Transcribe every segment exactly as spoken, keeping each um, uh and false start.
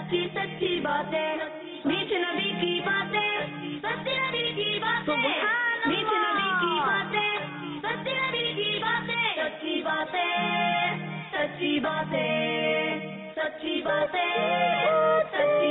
सच्ची सच्ची बातें, मीठे नबी की बातें, सच्चे नबी की बातें, मीठे नबी की बातें, सच्चे नबी की बातें, सच्ची बातें, सच्ची बातें, सच्ची बातें, सच्ची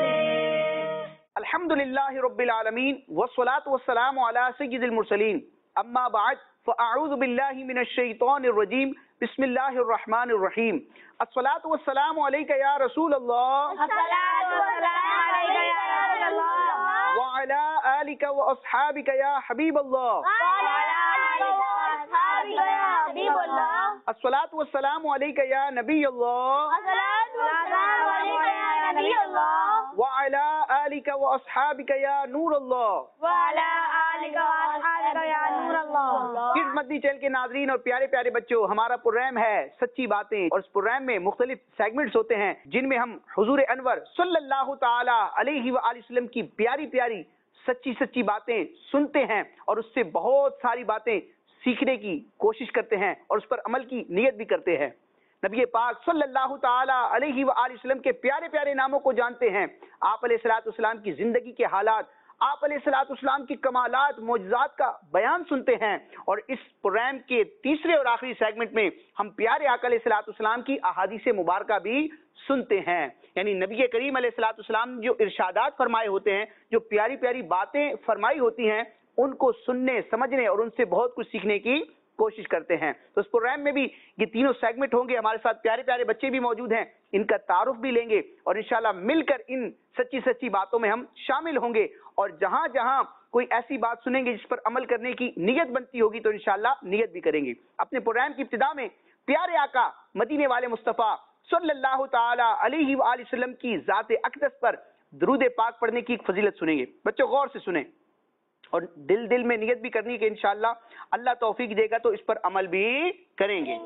बातें। अल्हम्दुलिल्लाहि रब्बिल आलमीन वस्सलातु वस्सलामु अला सय्यिदिल मुरसलीन अम्मा बाद फ़अऊज़ु बिल्लाहि मिनश शैतानिर रजीम बिस्मिल्लाहिर रहमानिर रहीम अस्सलातु वस्सलामु अलैका या रसूल अल्लाह अस्सलातु वस्सलामु अलैका या रसूल अल्लाह व अला आलिका व अस्हाबिका या हबीब अल्लाह व अला आलिका व अस्हाबिका या हबीब अल्लाह अस्सलातु वस्सलामु अलैका या नबी अल्लाह अस्सलातु वस्सलामु अलैका या नबी अल्लाह व अला आलिका व अस्हाबिका या नूर अल्लाह व अला आलिका व अस्हाबिका या नूर अल्लाह। किड्स मदनी चैनल के नाज़रीन और प्यारे प्यारे बच्चों, हमारा प्रोग्राम है सच्ची बातें और इस प्रोग्राम में मुख्तलिफ सेगमेंट्स होते हैं जिनमें हम हुजूर अनवर सल्लल्लाहु ताला अलैहि व आलिहि वसल्लम की प्यारी प्यारी सच्ची सच्ची बातें सुनते हैं और उससे बहुत सारी बातें सीखने की कोशिश करते हैं और उस पर अमल की नियत भी करते हैं। नबी पाक सल्लल्लाहु ताला अलैहि व आलिहि वसल्लम के प्यारे प्यारे नामों को जानते हैं, आप अलैहिस्सलातु वस्सलाम की जिंदगी के हालात, आप अलैहिस्सलातु वस्सलाम की कमालात मौजज़ात का बयान सुनते हैं और इस प्रोग्राम के तीसरे और आखिरी सेगमेंट में हम प्यारे आका अलैहिस्सलातु वस्सलाम की अहादीस मुबारका भी सुनते हैं। यानी नबी करीम अलैहिस्सलातु वस्सलाम जो इरशादात फरमाए होते हैं, जो प्यारी प्यारी बातें फरमाई होती हैं, उनको सुनने समझने और उनसे बहुत कुछ सीखने की कोशिश करते हैं। तो इस प्रोग्राम में भी ये तीनों सेगमेंट होंगे, हमारे साथ प्यारे प्यारे बच्चे भी मौजूद हैं, इनका तारुफ भी लेंगे और इंशाल्लाह मिलकर इन सच्ची सच्ची बातों में हम शामिल होंगे और जहां जहां कोई ऐसी बात सुनेंगे जिस पर अमल करने की नियत बनती होगी तो इंशाल्लाह नियत भी करेंगे। अपने प्रोग्राम की इब्तिदा में प्यारे आका मदीने वाले मुस्तफ़ा सल्लल्लाहु ताला अलैहि व आलिहि वसल्लम की ज़ात अक़दस पर दुरूद पाक पढ़ने की एक फजीलत सुनेंगे। बच्चों गौर से सुने और दिल दिल में नियत भी करनी कि इंशाल्लाह अल्लाह तौफीक देगा तो इस पर अमल भी करेंगे।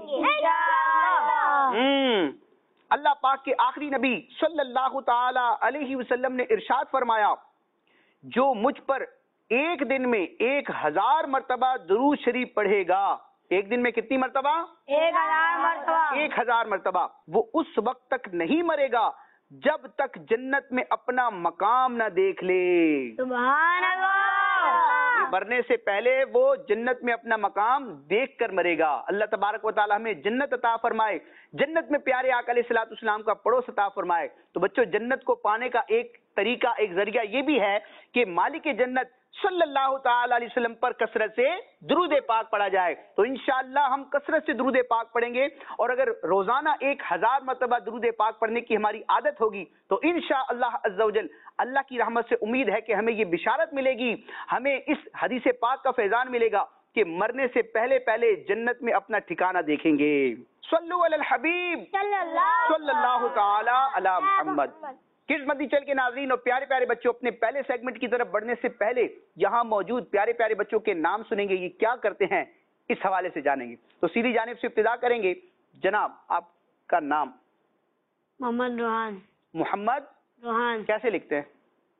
हम्म अल्लाह पाक के आखिरी नबी सल्लल्लाहु ताला अलैहि वसल्लम ने इरशाद फरमाया, जो मुझ पर एक दिन में एक हजार मर्तबा दुरूद शरीफ पढ़ेगा, एक दिन में कितनी मर्तबा? एक हजार मर्तबा। एक हजार मर्तबा, वो उस वक्त तक नहीं मरेगा जब तक जन्नत में अपना मकाम ना देख ले। सुभान अल्लाह। मरने से पहले वो जन्नत में अपना मकाम देख कर मरेगा। अल्लाह तबारक व तआला हमें जन्नत अता फरमाए, जन्नत में प्यारे आका अलैहिस्सलातु वस्सलाम का पड़ोस अता फरमाए। तो बच्चों, जन्नत को पाने का एक तरीका, एक जरिया ये भी है कि मालिक जन्नत सल्लल्लाहु ताला अलैहि वसल्लम पर कसरत से दुरूद पाक पढ़ा जाए। तो इंशाअल्लाह हम कसरत से दुरूद पाक पढ़ेंगे और अगर रोजाना एक हजार मरतबा दुरूद पाक पढ़ने की हमारी आदत होगी तो इंशाअल्लाह अज़्ज़ा वजल अल्लाह की रहमत से उम्मीद है कि हमें ये बिशारत मिलेगी, हमें इस हदीस पाक का फैजान मिलेगा कि मरने से पहले पहले जन्नत में अपना ठिकाना देखेंगे। सल्लु अलल हबीब सल्लल्लाहु ताला अला मुहम्मद। किड्स मदनी चैनल के नाज़रीन और प्यारे प्यारे बच्चों, अपने पहले सेगमेंट की तरफ बढ़ने से पहले यहाँ मौजूद प्यारे प्यारे बच्चों के नाम सुनेंगे, ये क्या करते हैं इस हवाले से जानेंगे। तो सीधी जानिब से इब्तिदा करेंगे। जनाब, आपका नाम? मोहम्मद रोहान। मोहम्मद रोहान। कैसे लिखते हैं?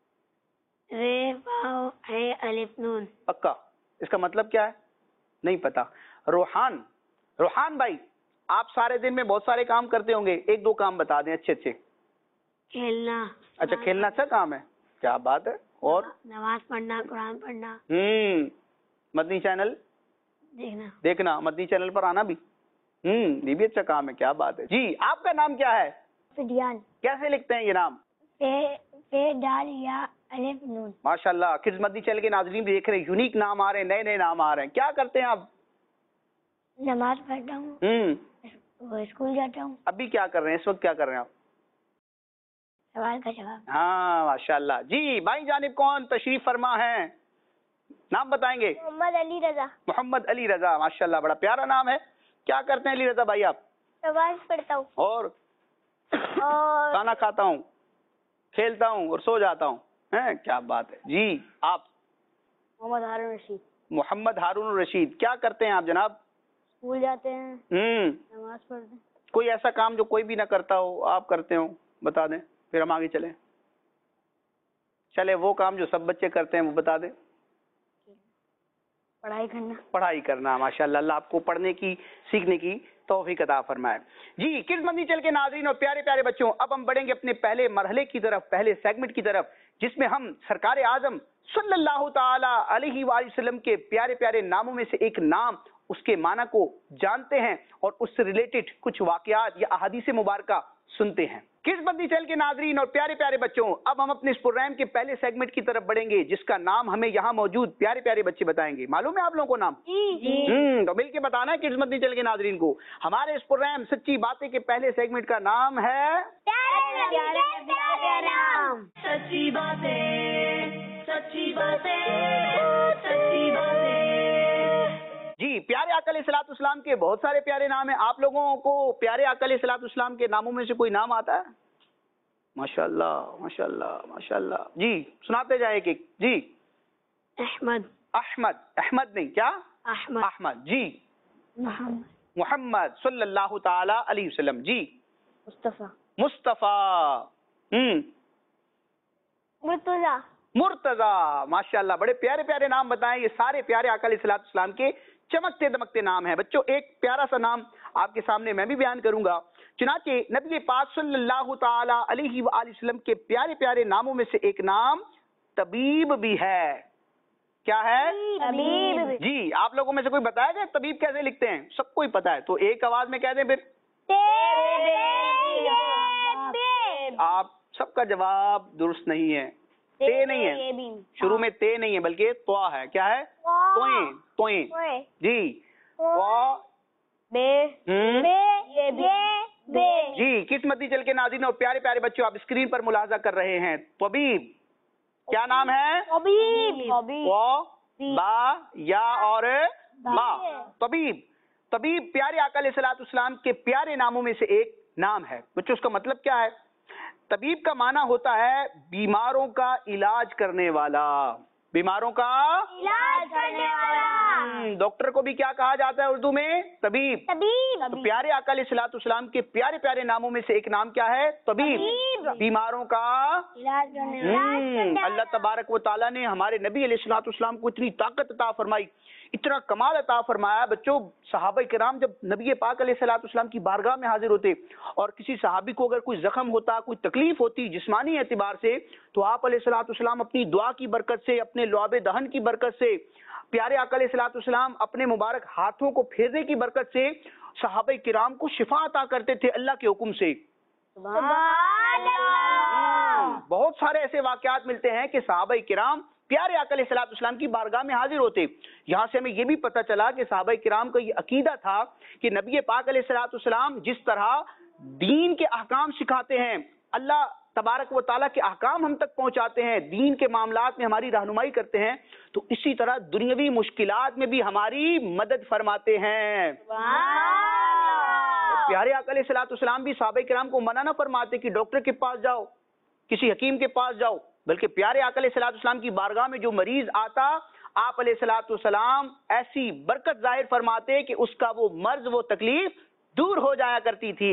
रे वाव है अलिफ नून। पक्का? इसका मतलब क्या है? नहीं पता। रोहान, रोहान भाई, आप सारे दिन में बहुत सारे काम करते होंगे, एक दो काम बता दें अच्छे अच्छे। खेलना। अच्छा, खेलना अच्छा काम है, क्या बात है। और नमाज पढ़ना, कुरान पढ़ना। हम्म मदनी चैनल देखना। देखना, मदनी चैनल पर आना भी। हम्म ये भी अच्छा काम है, क्या बात है। जी, आपका नाम क्या है? फिदियान। कैसे लिखते हैं ये नाम? पे पे डाल या अलिफ नून। माशाल्लाह, किड्स मदनी चैनल के नाज़रीन भी देख रहे हैं, यूनिक नाम आ रहे हैं, नए नए नाम आ रहे हैं। क्या करते हैं आप? नमाज पढ़ता हूँ। हम्म स्कूल जाता हूँ। अभी क्या कर रहे हैं? इस वक्त क्या कर रहे हैं आप? सवाल का जवाब। हाँ माशाल्लाह। जी भाई जानिब कौन तशरीफ फरमा है, नाम बताएंगे? मोहम्मद अली रजा। मोहम्मद अली रजा, माशाल्लाह बड़ा प्यारा नाम है। क्या करते हैं अली रजा भाई आप? नमाज पढ़ता हूँ और और खाना खाता हूँ, खेलता हूँ और सो जाता हूँ। हैं, क्या बात है। जी, आप? मोहम्मद हारून रशीद। मोहम्मद हारून रशीद, क्या करते हैं आप जनाब? स्कूल जाते हैं, हम्म नमाज पढ़ते हैं। कोई ऐसा काम जो कोई भी ना करता हो, आप करते हो, बता दें, फिर हम आगे चलें। चले, वो काम जो सब बच्चे करते हैं वो बता दें। पढ़ाई करना। पढ़ाई करना, माशाल्लाह। अल्लाह आपको पढ़ने की, सीखने की तौफीक अता फरमाए। जी किस मंदी चल के नाज़रीन और प्यारे प्यारे बच्चों, अब हम बढ़ेंगे अपने पहले मरहले की तरफ, पहले सेगमेंट की तरफ, जिसमें हम सरकार आजम सल्लल्लाहु ताला अलैहि वसल्लम के प्यारे प्यारे नामों में से एक नाम, उसके माना को जानते हैं और उससे रिलेटेड कुछ वाकयात या अहादीस मुबारका सुनते हैं। किस बंदी चल के नाजरीन और प्यारे प्यारे बच्चों, अब हम अपने इस प्रोग्राम के पहले सेगमेंट की तरफ बढ़ेंगे, जिसका नाम हमें यहाँ मौजूद प्यारे प्यारे बच्चे बताएंगे। मालूम है आप लोगों को नाम? हम्म तो मिल के बताना है किस बंदी चल के नाजरीन को। हमारे इस प्रोग्राम सच्ची बातें के पहले सेगमेंट का नाम है सच्ची बातें, सच्ची बातें, सच्ची बातें। जी प्यारे आका अलैहिस्सलाम के बहुत सारे प्यारे नाम हैं। आप लोगों को प्यारे आका अलैहिस्सलाम के नामों में से कोई नाम आता है? माशाअल्लाह माशाअल्लाह माशाअल्लाह। जी सुनाते जाए एक एक। जी अहमद। अहमद। अहमद नहीं, क्या? अहमद। अहमद। जी मोहम्मद। मोहम्मद सल्लल्लाहु ताला अलैहि वसल्लम। जी मुस्तफा। मुस्तफा। हम्म मुर्तजा। मुर्तजा। माशाअल्लाह, बड़े प्यारे प्यारे नाम बताएं। ये सारे प्यारे आका अलैहिस्सलाम के चमकते दमकते नाम हैं। बच्चों एक प्यारा सा नाम आपके सामने मैं भी बयान करूंगा। चुनाचे नबी पाक सल्लल्लाहु ताला अलैहि वसल्लम के प्यारे प्यारे नामों में से एक नाम तबीब भी है। क्या है? तबीब। जी आप लोगों में से कोई बताएगा तबीब कैसे लिखते हैं? सबको ही पता है, तो एक आवाज में कह दें फिर। आप सबका जवाब दुरुस्त नहीं है। ते नहीं है, शुरू में ते नहीं है बल्कि त्वा है। क्या है? तोए। तोए। जी जी किस्मती चल के नाज़रीन और प्यारे प्यारे बच्चों, आप स्क्रीन पर मुलाजा कर रहे हैं तबीब। क्या नाम है? बा या और मा। तबीब। तबीब प्यारे आका अलैहिस्सलाम के प्यारे नामों में से एक नाम है। बच्चों उसका मतलब क्या है? तबीब का माना होता है बीमारों का इलाज करने वाला। बीमारों का इलाज करने वाला। डॉक्टर को भी क्या कहा जाता है उर्दू में? तबीब। तबीब। तो प्यारे आका अलैहिस्सलाम के प्यारे प्यारे नामों में से एक नाम क्या है? तबीब। बीमारों का इलाज करने वाला। अल्लाह तबारक व तआला ने हमारे नबी अलैहिस्सलाम को इतनी ताकत अता फरमाई, इतना कमाल अता फरमाया। बच्चों सहाबा किराम जब नबी पाक अलैहिस्सलाम की बारगाह में हाजिर होते और किसी सहाबी को अगर कोई जख्म होता, कोई तकलीफ होती जिस्मानी एतबार से, तो आप अलैहिस्सलाम अपनी दुआ की बरकत से, अपने लुआब दहन की बरकत से, प्यारे आका अलैहिस्सलाम अपने मुबारक हाथों को फेरने की बरकत से सहाबा किराम को शिफा अता करते थे अल्लाह के हुक्म से। बहुत सारे ऐसे वाकयात मिलते हैं कि सहाबा किराम प्यारे आका अलैहिस्सलाम की बारगाह में हाजिर होते। यहाँ से हमें यह भी पता चला कि सहाबा किराम का ये अकीदा था कि नबी पाक अलैहिस्सलाम जिस तरह दीन के अहकाम सिखाते हैं, अल्लाह तबारक व ताला के अहकाम हम तक पहुंचाते हैं, दीन के मामलात में हमारी रहनुमाई करते हैं, तो इसी तरह दुनियावी मुश्किलात में भी हमारी मदद फरमाते हैं। प्यारे आका अलैहिस्सलाम भी सहाबा किराम को मना ना फरमाते कि डॉक्टर के पास जाओ, किसी हकीम के पास जाओ, बल्कि प्यारे आका अलैहिस्सलाम की बारगाह में जो मरीज आता, आप अलैहिस्सलाम ऐसी बरकत जाहिर फरमाते कि उसका वो मर्ज, वो तकलीफ दूर हो जाया करती थी।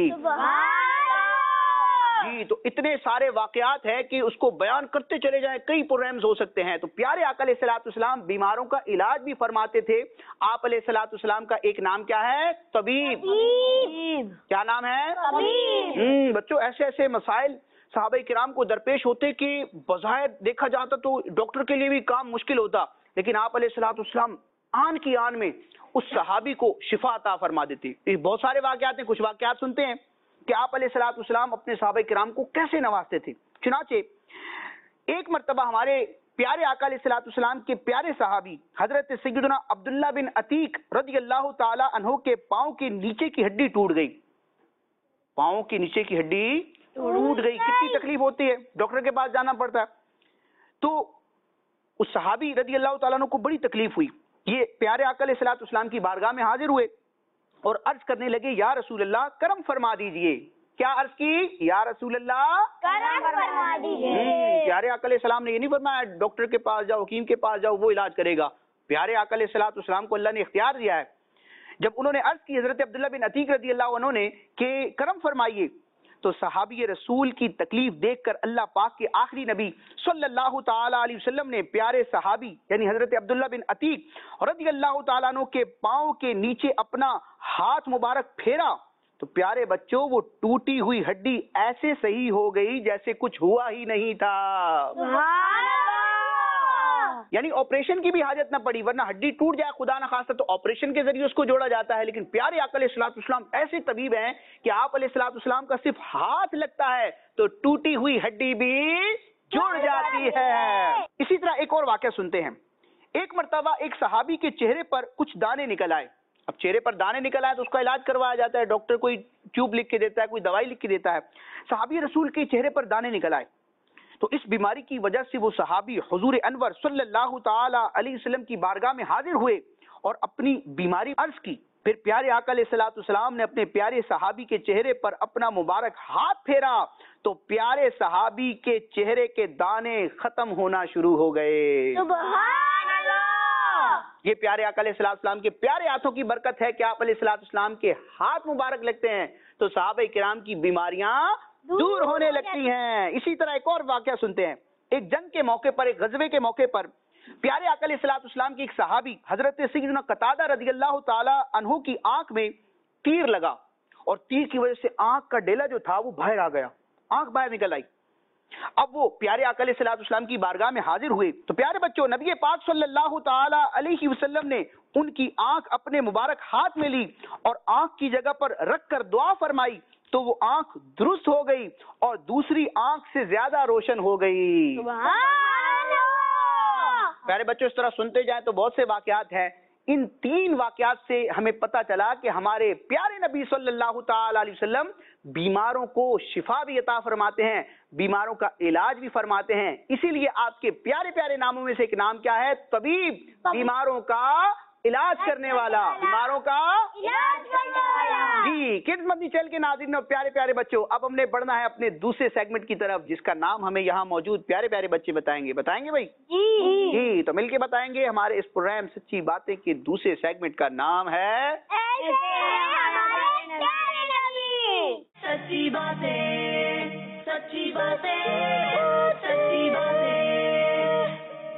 जी तो इतने सारे वाकयात हैं कि उसको बयान करते चले जाएं, कई प्रोग्राम्स हो सकते हैं। तो प्यारे आका अलैहिस्सलाम बीमारों का इलाज भी फरमाते थे। आप अलैहिस्सलाम का एक नाम क्या है? तबीब। क्या नाम है? तबीब। बच्चों ऐसे ऐसे मसाइल सहाबा किराम को दरपेश होते कि बज़ाहिर देखा जाता तो डॉक्टर के लिए भी काम मुश्किल होता, लेकिन आप अलैहिस्सलाम आन की आन में उस सहाबी को शिफा अता फरमा देती। बहुत सारे वाकयात हैं, कुछ वाकयात सुनते हैं कि आप अलैहिस्सलाम अपने सहाबा किराम को कैसे नवाजते थे। चुनाचे एक मर्तबा हमारे प्यारे आका अलैहिस्सलाम के प्यारे सहाबी हजरत सय्यदना अब्दुल्लाह बिन अतीक रज़ियल्लाहु ताला अन्हु के पांव के नीचे की हड्डी टूट गई। पांव के नीचे की हड्डी टूट गई। कितनी तकलीफ होती है, डॉक्टर के पास जाना पड़ता है। तो उस सहाबी रज़ियल्लाहु ताला अन्हु को बड़ी तकलीफ हुई। ये प्यारे आका अलैहिस्सलाम की बारगाह में हाजिर हुए और अर्ज करने लगे, या रसूल अल्लाह करम फरमा दीजिए। क्या अर्ज की? या रसूल अल्लाह करम फरमा दीजिए। प्यारे आका अलैहिस्सलाम ने ये नहीं फरमाया डॉक्टर के पास जाओ, हकीम के पास जाओ, वो इलाज करेगा। प्यारे आका अलैहिस्सलाम को अल्लाह ने इख्तियार दिया है। जब उन्होंने अर्ज की हजरत अब्दुल्लाह बिन अतीक रज़ियल्लाहु अन्हु ने कि करम फरमाइए, تو صحابی رسول کی تکلیف دیکھ کر اللہ پاک کے آخری نبی صلی اللہ تعالی علیہ وسلم نے پیارے صحابی یعنی حضرت عبداللہ بن عتیق رضی اللہ تعالیٰ عنہ کے پاؤں کے نیچے اپنا ہاتھ مبارک پھیرا تو پیارے بچوں وہ ٹوٹی ہوئی ہڈی ایسے صحیح ہو گئی جیسے کچھ ہوا ہی نہیں تھا. یعنی آپریشن کی بھی حاجت نہ پڑی، ورنہ ہڈی ٹوٹ جائے خدا نہ خواستہ تو آپریشن کے ذریعے اس کو جوڑا جاتا ہے، لیکن پیارے آقا علیہ الصلوۃ والسلام ایسے طبیب ہیں کہ آپ علیہ الصلوۃ والسلام کا صرف ہاتھ لگتا ہے تو ٹوٹی ہوئی ہڈی بھی جڑ جاتی ہے. اسی طرح ایک اور واقعہ سنتے ہیں. ایک مرتبہ ایک صحابی کے چہرے پر کچھ دانے نکل آئے. اب چہرے پر دانے نکل آئے تو اس کا علاج کروایا جاتا ہے، ڈاکٹر کوئی ٹیوب لکھ کے دیتا ہے، کوئی دوائی لکھ کے دیتا ہے. صحابی رسول کے چہرے پر دانے نکل آئے تو اس بیماری کی وجہ سے وہ صحابی حضور انور صلی اللہ تعالی علیہ وسلم کی بارگاہ میں حاضر ہوئے اور اپنی بیماری عرض کی. پھر پیارے آقا علیہ الصلوۃ والسلام نے اپنے پیارے صحابی کے چہرے پر اپنا مبارک ہاتھ پھیرا تو پیارے صحابی کے چہرے کے دانے ختم ہونا شروع ہو گئے. سبحان اللہ. یہ پیارے آقا علیہ الصلوۃ والسلام کے پیارے ہاتھوں کی برکت ہے کہ آپ علیہ الصلوۃ والسلام کے ہاتھ مبارک لگتے ہیں تو صحابہ کرام کی بیماریاں دور ہونے لگتی ہیں. اسی طرح ایک اور واقعہ سنتے ہیں. ایک جنگ کے موقع پر، ایک غزوے کے موقع پر پیارے آقا علیہ الصلوۃ والسلام کی ایک صحابی حضرت سیدنا قتادہ رضی اللہ تعالی عنہ کی آنکھ میں تیر لگا اور تیر کی وجہ سے آنکھ کا ڈیلا جو تھا وہ باہر آ گیا، آنکھ باہر نکل آئی. اب وہ پیارے آقا علیہ الصلوۃ والسلام کی بارگاہ میں حاضر ہوئے تو پیارے بچوں نبی پاک صلی اللہ تعالی علیہ وسلم نے ان کی آنکھ اپنے مبارک ہاتھ میں لی اور آنکھ کی جگہ پر رکھ کر دعا فرمائی تو وہ آنکھ درست ہو گئی اور دوسری آنکھ سے زیادہ روشن ہو گئی. سبحان اللہ. پیارے بچوں اس طرح سنتے جائیں تو بہت سے واقعات ہیں. ان تین واقعات سے ہمیں پتہ چلا کہ ہمارے پیارے نبی صلی اللہ تعالی علیہ وسلم بیماروں کو شفا بھی عطا فرماتے ہیں، بیماروں کا علاج بھی فرماتے ہیں. اسی لیے آپ کے پیارے پیارے ناموں میں سے ایک نام کیا ہے؟ طبیب، بیماروں کا علاج کرنے والا، بیماروں کا علاج کرنے والا. جی. کڈز مدنی چینل کے ناظرین اور پیارے پیارے بچوں، اب ہم نے بڑھنا ہے اپنے دوسرے سیگمنٹ کی طرف جس کا نام ہمیں یہاں موجود پیارے پیارے بچے بتائیں گے. بتائیں گے بھائی؟ جی جی تو مل کے بتائیں گے. ہمارے اس پروگرام سچی باتیں کے دوسرے سیگمنٹ کا نام ہے ایسے ہمارے پیارے نبی. سچی باتیں، سچی باتیں، سچی باتیں.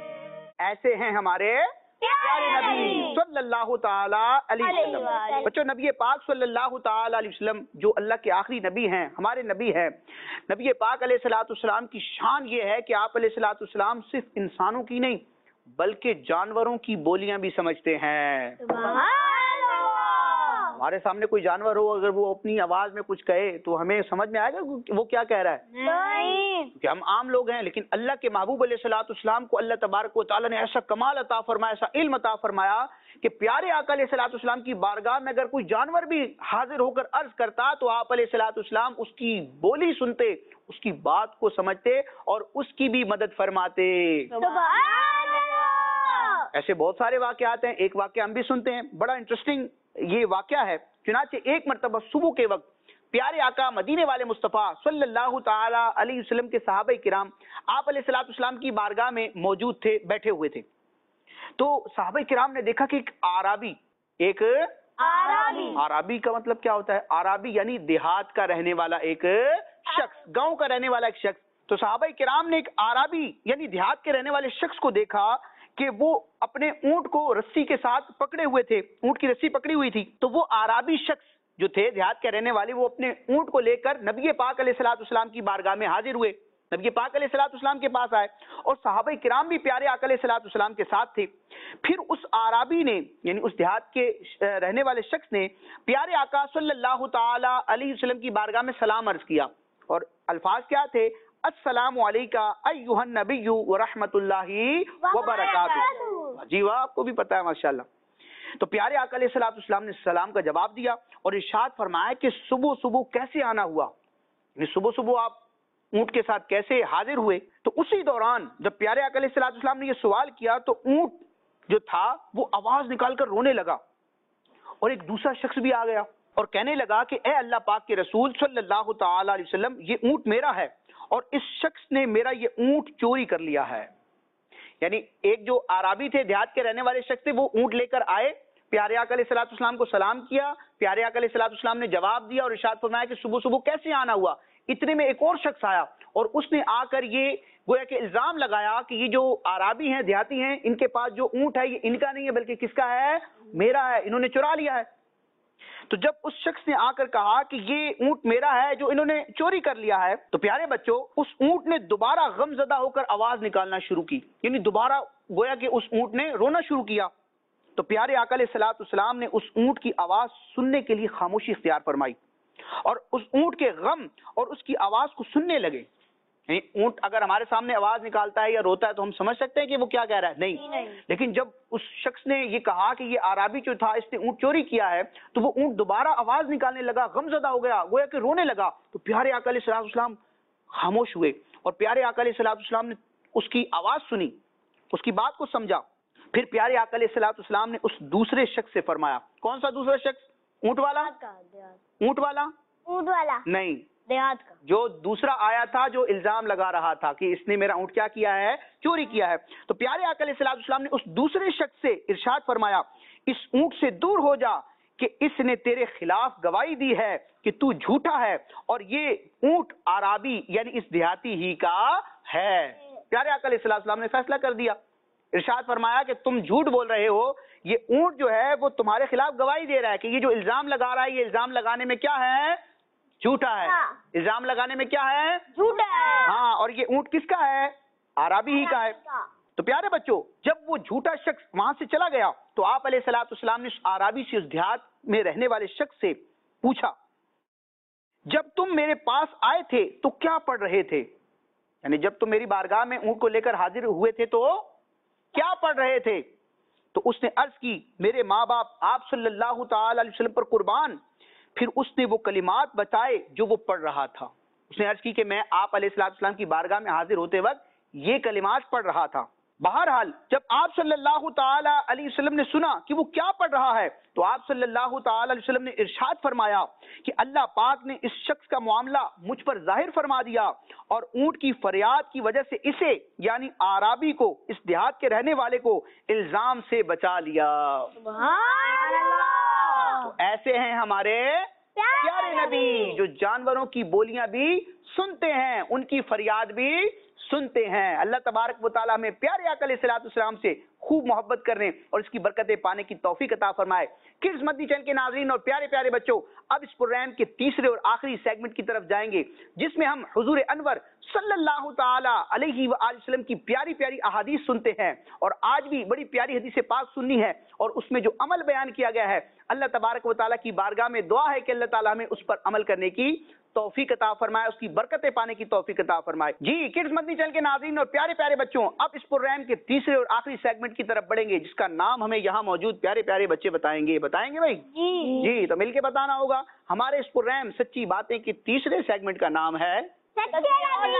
ایسے ہیں ہمارے پیارے نبی صلی اللہ تعالی علیہ وسلم. بچوں نبی پاک صلی اللہ تعالی علیہ وسلم جو اللہ کے آخری نبی ہیں، ہمارے نبی ہیں. نبی پاک علیہ الصلوۃ والسلام کی شان یہ ہے کہ آپ علیہ الصلوۃ والسلام صرف انسانوں کی نہیں بلکہ جانوروں کی بولیاں بھی سمجھتے ہیں. سبحان اللہ. ہمارے سامنے کوئی جانور ہو اگر وہ اپنی آواز میں کچھ کہے تو ہمیں سمجھ میں آئے گا وہ کیا کہہ رہا ہے؟ نہیں. کہ ہم عام لوگ ہیں، لیکن اللہ کے محبوب علیہ الصلوۃ والسلام کو اللہ تبارک و تعالیٰ نے ایسا کمال عطا فرمایا، ایسا علم عطا فرمایا کہ پیارے آقا علیہ الصلوۃ والسلام کی بارگاہ میں اگر کوئی جانور بھی حاضر ہو کر عرض کرتا تو آپ علیہ الصلوۃ والسلام اس کی بولی سنتے، اس کی بات کو سمجھتے اور اس کی بھی مدد فرماتے. سبحان اللہ. ایسے بہت سارے واقعات ہیں. ایک واقعہ ہم بھی سنتے ہیں، بڑا انٹرسٹنگ یہ واقعہ ہے. چنانچہ ایک مرتبہ صبح کے وقت پیارے آقا مدینے والے مصطفیٰ صلی اللہ تعالی علیہ وسلم کے صحابہ کرام آپ علیہ الصلوۃ والسلام کی بارگاہ میں موجود تھے، بیٹھے ہوئے تھے. تو صحابہ کرام نے دیکھا کہ ایک آرابی، ایک عربی. عربی کا مطلب کیا ہوتا ہے؟ عربی یعنی دیہات کا رہنے والا ایک شخص، گاؤں کا رہنے والا ایک شخص. تو صحابہ کرام نے ایک عربی یعنی دیہات کے رہنے والے شخص کو دیکھا کہ وہ اپنے اونٹ کو رسی کے ساتھ پکڑے ہوئے تھے، اونٹ کی رسی پکڑی ہوئی تھی. تو وہ عربی شخص جو تھے دیہات کے رہنے والے، وہ اپنے اونٹ کو لے کر نبی پاک علیہ الصلوۃ والسلام کی بارگاہ میں حاضر ہوئے، نبی پاک علیہ الصلوۃ والسلام کے پاس آئے اور صحابہ کرام بھی پیارے آقا علیہ الصلوۃ والسلام کے ساتھ تھے. پھر اس عربی نے یعنی اس دیہات کے رہنے والے شخص نے پیارے آقا صلی اللہ تعالی علیہ وسلم کی بارگاہ میں سلام عرض کیا اور الفاظ کیا تھے؟ السلام علیکہ ایھا النبی ورحمۃ اللہ وبرکاتہ. جی واہ، آپ کو بھی پتا ہے ماشاءاللہ. تو پیارے آقا علیہ الصلوۃ والسلام نے سلام کا جواب دیا اور ارشاد فرمایا کہ صبح صبح کیسے آنا ہوا، یعنی صبح صبح آپ اونٹ کے ساتھ کیسے حاضر ہوئے. تو اسی دوران جب پیارے آقا علیہ الصلوۃ والسلام نے یہ سوال کیا تو اونٹ جو تھا وہ آواز نکال کر رونے لگا اور ایک دوسرا شخص بھی آ گیا اور کہنے لگا کہ اے اللہ پاک کے رسول صلی اللہ تعالی علیہ وسلم، یہ اونٹ میرا ہے اور اس شخص نے میرا یہ اونٹ چوری کر لیا ہے. یعنی ایک جو عربی تھے دیہات کے رہنے والے شخص تھے، وہ اونٹ لے کر آئے، پیارے آقا علیہ الصلوۃ والسلام کو سلام کیا، پیارے آقا علیہ الصلوۃ والسلام نے جواب دیا اور ارشاد فرمایا کہ صبح صبح کیسے آنا ہوا. اتنے میں ایک اور شخص آیا اور اس نے آ کر یہ گویا کہ الزام لگایا کہ یہ جو آرابی ہیں، دیہاتی ہیں، ان کے پاس جو اونٹ ہے یہ ان کا نہیں ہے بلکہ کس کا ہے؟ میرا ہے، انہوں نے چرا لیا ہے۔ تو جب اس شخص نے آ کر کہا کہ یہ اونٹ میرا ہے جو انہوں نے چوری کر لیا ہے، تو پیارے بچوں اس اونٹ نے دوبارہ غم زدہ ہو کر آواز نکالنا شروع کی، یعنی دوبارہ گویا کہ اس اونٹ نے رونا شروع کیا۔ تو پیارے آقا علیہ الصلوۃ والسلام نے اس اونٹ کی آواز سننے کے لیے خاموشی اختیار فرمائی اور اس اونٹ کے غم اور اس کی آواز کو سننے لگے۔ یعنی اونٹ اگر ہمارے سامنے آواز نکالتا ہے یا روتا ہے تو ہم سمجھ سکتے ہیں کہ وہ کیا کہہ رہا ہے؟ نہیں۔ لیکن جب اس شخص نے یہ کہا کہ یہ آرابی جو تھا اس نے اونٹ چوری کیا ہے، تو وہ اونٹ دوبارہ آواز نکالنے لگا، غم زدہ ہو گیا، گویا کہ رونے لگا۔ تو پیارے آقا علیہ الصلوۃ والسلام خاموش ہوئے اور پیارے آقا علیہ الصلوۃ والسلام نے اس کی آواز سنی، اس کی بات کو سمجھا۔ پھر پیارے آقا علیہ الصلوۃ والسلام نے اس دوسرے شخص سے فرمایا، کون سا دوسرا شخص؟ اونٹ والا؟ اونٹ والا اونٹ والا نہیں، دیہات کا جو دوسرا آیا تھا جو الزام لگا رہا تھا کہ اس نے میرا اونٹ کیا کیا ہے؟ چوری کیا ہے۔ تو پیارے آقا علیہ الصلوۃ والسلام نے اس دوسرے شخص سے ارشاد فرمایا، اس اونٹ سے دور ہو جا کہ اس نے تیرے خلاف گواہی دی ہے کہ تو جھوٹا ہے اور یہ اونٹ آرابی یعنی اس دیہاتی ہی کا ہے۔ پیارے آقا علیہ الصلوۃ والسلام نے فیصلہ کر دیا، ارشاد فرمایا کہ تم جھوٹ بول رہے ہو، یہ اونٹ جو ہے وہ تمہارے خلاف گواہی دے رہا ہے کہ یہ جو الزام لگا رہا ہے یہ الزام لگانے میں کیا ہے؟ جھوٹا ہے۔ الزام لگانے میں کیا ہے؟ جھوٹا ہے۔ ہاں، اور یہ اونٹ کس کا ہے؟ آرابی ہی کا ہے۔ تو پیارے بچوں جب وہ جھوٹا شخص وہاں سے چلا گیا تو آپ علیہ الصلوۃ والسلام نے اس آرابی سے، اس دیہات میں رہنے والے شخص سے پوچھا، جب تم میرے پاس آئے تھے تو کیا پڑھ رہے تھے؟ یعنی جب تم میری بارگاہ میں اونٹ کو لے کر حاضر ہوئے تھے تو کیا پڑھ رہے تھے؟ تو اس نے عرض کی، میرے ماں باپ آپ صلی اللہ تعالی علیہ وسلم پر قربان۔ پھر اس نے وہ کلمات بتائے جو وہ پڑھ رہا تھا۔ اس نے عرض کی کہ میں آپ علیہ الصلوۃ والسلام کی بارگاہ میں حاضر ہوتے وقت یہ کلمات پڑھ رہا تھا۔ بہرحال جب آپ صلی اللہ تعالی علیہ وسلم نے سنا کہ وہ کیا پڑھ رہا ہے تو آپ صلی اللہ تعالی علیہ وسلم نے ارشاد فرمایا کہ اللہ پاک نے اس شخص کا معاملہ مجھ پر ظاہر فرما دیا اور اونٹ کی فریاد کی وجہ سے اسے یعنی آرابی کو، اس دیہات کے رہنے والے کو الزام سے بچا لیا۔ سبحان اللہ۔ تو ایسے ہیں ہمارے پیارے نبی جو جانوروں کی بولیاں بھی سنتے ہیں، ان کی فریاد بھی سنتے ہیں۔ اللہ تبارک و تعالیٰ میں پیارے آقا علیہ الصلوۃ والسلام سے خوب محبت کرنے اور اس کی برکتیں پانے کی توفیق عطا فرمائے۔ کڈز مدنی چینل کے ناظرین اور پیارے پیارے بچوں، اب اس پروگرام کے تیسرے اور آخری سیگمنٹ کی طرف جائیں گے جس میں ہم حضور انور صلی اللہ تعالی علیہ وآلہ وسلم کی پیاری پیاری احادیث سنتے ہیں، اور آج بھی بڑی پیاری حدیث پاک سننی ہے اور اس میں جو عمل بیان کیا گیا ہے، اللہ تبارک و تعالیٰ کی بارگاہ میں دعا ہے کہ اللہ تعالیٰ ہمیں اس پر عمل کرنے کی توفیق عطا فرمائے، اس کی برکتیں پانے کی توفیق عطا فرمائے۔ جی کڈز مدنی چینل کے ناظرین اور پیارے پیارے بچوں، اب اس پروگرام کے تیسرے اور آخری سیگمنٹ کی طرف بڑھیں گے جس کا نام ہمیں یہاں موجود پیارے پیارے بچے بتائیں گے۔ بتائیں گے بھائی؟ جی جی تو مل کے بتانا ہوگا۔ ہمارے اس پروگرام سچی باتیں کے تیسرے سیگمنٹ کا نام ہے سچی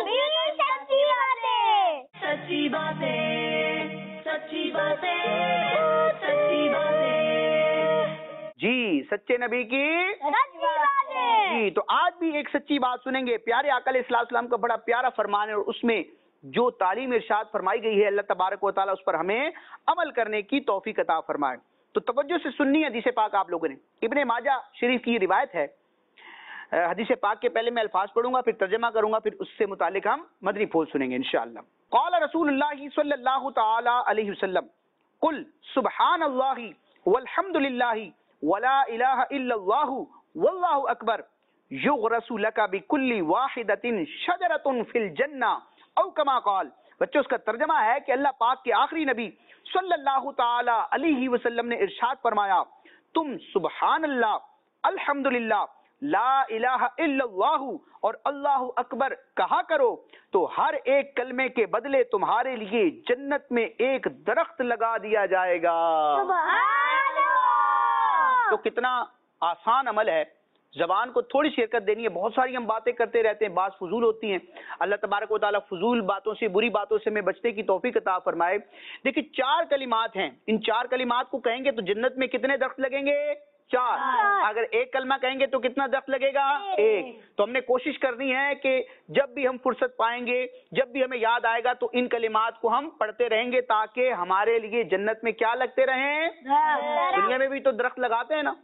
باتیں، سچی باتیں، سچی باتیں، سچی باتیں۔ جی سچے نبی کی سچی باتیں۔ جی تو آج بھی ایک سچی بات سنیں گے۔ پیارے آقا علیہ الصلوۃ والسلام کا بڑا پیارا فرمان ہے اور اس میں جو تعلیم ارشاد فرمائی گئی ہے اللہ تبارک و تعالیٰ اس پر ہمیں عمل کرنے کی توفیق عطا فرمائے۔ تو توجہ سے سننی ہے حدیث پاک آپ لوگوں نے۔ ابن ماجہ شریف کی یہ روایت ہے۔ حدیث پاک کے پہلے میں الفاظ پڑھوں گا، پھر ترجمہ کروں گا، پھر اس سے متعلق ہم مدنی پھول سنیں گے انشاءاللہ۔ قال رسول اللہ صلی اللہ تعالی علیہ وسلم قل سبحان اللہ والحمد للہ ولا الہ الا اللہ واللہ اکبر یغرس لک بکل واحدۃ شجرۃ فی الجنہ او کما قال۔ بچوں اس کا ترجمہ ہے کہ اللہ پاک کے آخری نبی صلی اللہ تعالی علیہ وسلم نے ارشاد فرمایا، تم سبحان اللہ، الحمدللہ، لا الہ الا اللہ اور اللہ اکبر کہا کرو تو ہر ایک کلمے کے بدلے تمہارے لیے جنت میں ایک درخت لگا دیا جائے گا۔ سبحان اللہ۔ تو کتنا آسان عمل ہے، زبان کو تھوڑی سی حرکت دینی ہے۔ بہت ساری ہم باتیں کرتے رہتے ہیں، بعض فضول ہوتی ہیں۔ اللہ تبارک و تعالیٰ فضول باتوں سے، بری باتوں سے ہمیں بچنے کی توفیق عطا فرمائے۔ دیکھیں چار کلمات ہیں، ان چار کلمات کو کہیں گے تو جنت میں کتنے درخت لگیں گے؟ چار۔ اگر ایک کلمہ کہیں گے تو کتنا درخت لگے گا؟ ایک۔ تو ہم نے کوشش کرنی ہے کہ جب بھی ہم فرصت پائیں گے، جب بھی ہمیں یاد آئے گا تو ان کلمات کو ہم پڑھتے رہیں گے تاکہ ہمارے لیے جنت میں کیا لگتے رہیں؟ دنیا میں بھی تو درخت لگاتے ہیں نا،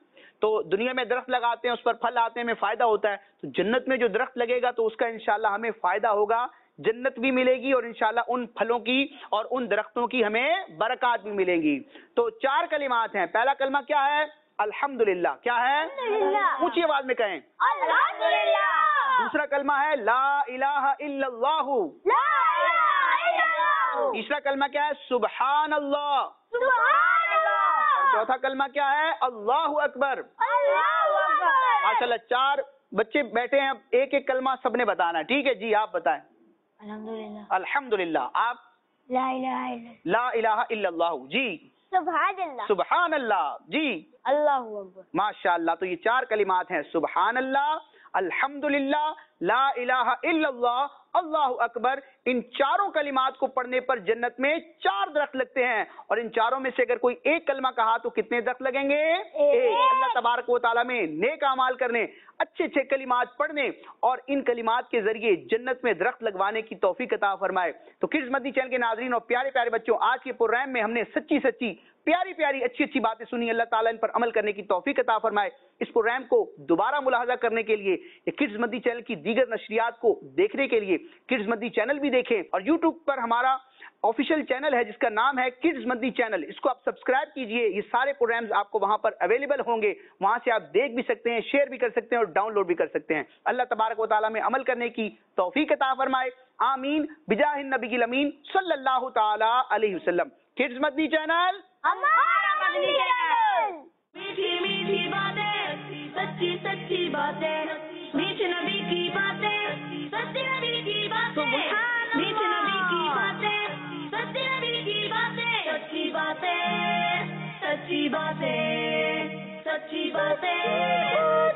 تو دنیا میں درخت لگاتے ہیں، اس پر پھل آتے ہیں، ہمیں فائدہ ہوتا ہے، تو جنت میں جو درخت لگے گا تو اس کا انشاءاللہ ہمیں فائدہ ہوگا، جنت بھی ملے گی، اور انشاءاللہ ان پھلوں کی اور ان درختوں کی ہمیں برکات بھی ملیں گی۔ تو چار کلمات ہیں۔ پہلا کلمہ کیا ہے؟ الحمدللہ۔ کیا ہے؟ الحمدللہ۔ اونچی آواز میں کہیں۔ الحمدللہ۔ دوسرا کلمہ ہے لا الہ الا اللہ۔ لا الہ الا اللہ۔ تیسرا کلمہ کیا ہے؟ سبحان اللہ۔ سبحان اللہ۔ چوتھا کلمہ کیا ہے؟ اللہ اکبر۔ اللہ اکبر۔ ماشاءاللہ، چار بچے بیٹھے ہیں، اب ایک ایک کلمہ سب نے بتانا ہے، ٹھیک ہے جی؟ آپ بتائیں۔ الحمدللہ۔ الحمدللہ۔ آپ؟ لا الہ الا اللہ۔ لا الہ الا اللہ۔ جی؟ سبحان اللہ۔ سبحان اللہ۔ جی؟ اللہ اکبر۔ ماشاءاللہ، تو یہ چار کلمات ہیں، سبحان اللہ، الحمدللہ، لا الہ الا اللہ، اللہ اکبر۔ ان چاروں کلمات کو پڑھنے پر جنت میں چار درخت لگتے ہیں، اور ان چاروں میں سے اگر کوئی ایک کلمہ کہا تو کتنے درخت لگیں گے؟ ایک۔ اللہ تبارک و تعالیٰ میں نیک اعمال کرنے، اچھے اچھے کلمات پڑھنے اور ان کلمات کے ذریعے جنت میں درخت لگوانے کی توفیق عطا فرمائے۔ تو کڈز مدنی چینل کے ناظرین اور پیارے پیارے بچوں، آج کے پروگرام میں ہم نے سچی سچی پیاری پیاری اچھی اچھی باتیں سنی، اللہ تعالیٰ ان پر عمل کرنے کی توفیق عطا فرمائے۔ اس پروگرام کو دوبارہ ملاحظہ کرنے کے لیے یا کڈز مدنی چینل کی دیگر نشریات کو دیکھنے کے لیے کڈز مدنی چینل بھی دیکھیں، اور یوٹیوب پر ہمارا آفیشیل چینل ہے جس کا نام ہے کڈز مدنی چینل، اس کو آپ سبسکرائب کیجئے، یہ سارے پروگرامز آپ کو وہاں پر اویلیبل ہوں گے، وہاں سے آپ دیکھ بھی سکتے ہیں، شیئر بھی کر سکتے ہیں اور ڈاؤن لوڈ بھی کر سکتے ہیں۔ اللہ تبارک و تعالیٰ میں عمل کرنے کی توفیق عطا فرمائے، آمین بجاہ النبی الامین صلی اللہ تعالی علیہ وسلم۔ کڈز مدنی چینل ہمارا مدنی چینل۔ میٹھی میٹھی باتیں، سچی سچی باتیں، میٹھے نبی کی باتیں، سچے نبی کی باتیں، میٹھے نبی کی باتیں، سچے نبی کی باتیں، سچی باتیں، سچی باتیں، سچی باتیں۔